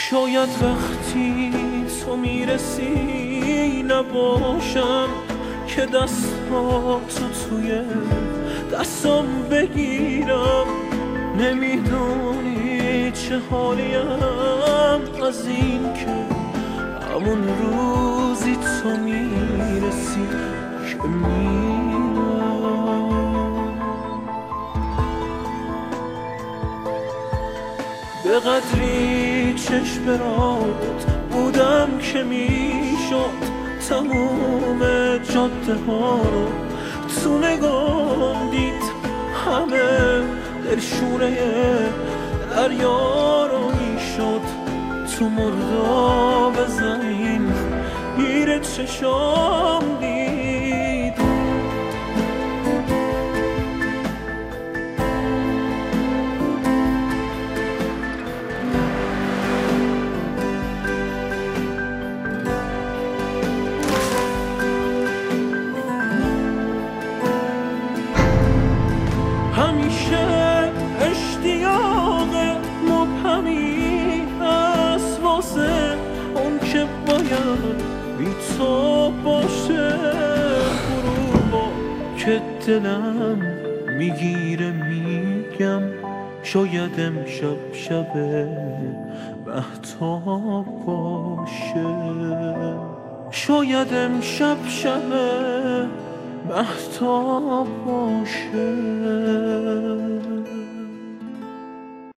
شاید وقتی تو میرسی نباشم که دستاتو توی دستم بگیرم. نمیدونی چه حالیم از این که همون روزی تو میرسی که میرم. به قدری چشم برات بودم که میشد تموم جاده ها رو تو نگام دید. همه دلشونه دریا رو میشد تو مرداب زمین گیر چشام دید. همیشه اشتیاق مبهمی هست واسه اون که باید بی تو باشه. غروبا که دلم میگیره میگم شاید امشب شب مهتاب باشه. شاید امشب شب مهتاب باشه.